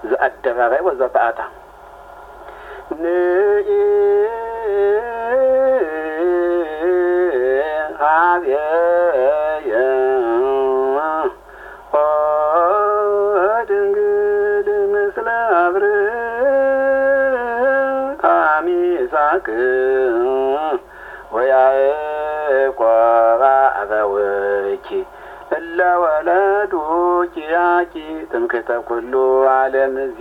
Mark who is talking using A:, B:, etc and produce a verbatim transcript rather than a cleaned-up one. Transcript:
A: ዘአደባባይ ወዘባታ ንኢ ሀብየ ኦ ድንግል ምስለ አብርሃም ይስሐቅ ወያዕቆብ አበዊኪ እለ ወለዱኪ ያኪ ትምክህተ ኩሉ ዓለም